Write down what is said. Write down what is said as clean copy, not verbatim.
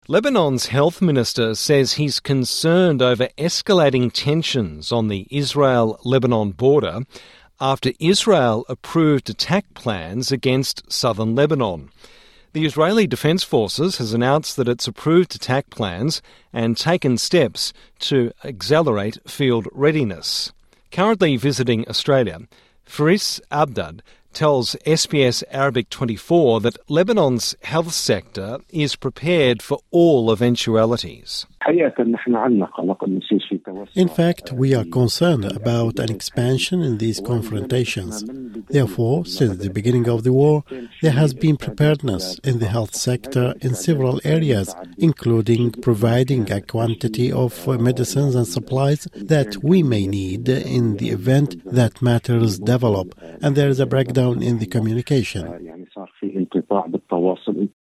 Lebanon's health minister says he's concerned over escalating tensions on the Israel-Lebanon border after Israel approved attack plans against southern Lebanon. The Israeli Defence Forces has announced that it's approved attack plans and taken steps to accelerate field readiness. Currently visiting Australia, Faris Abdad tells SBS Arabic 24 that Lebanon's health sector is prepared for all eventualities. In fact, we are concerned about an expansion in these confrontations. Therefore, since the beginning of the war, there has been preparedness in the health sector in several areas, including providing a quantity of medicines and supplies that we may need in the event that matters develop, and there is a breakdown in the communication.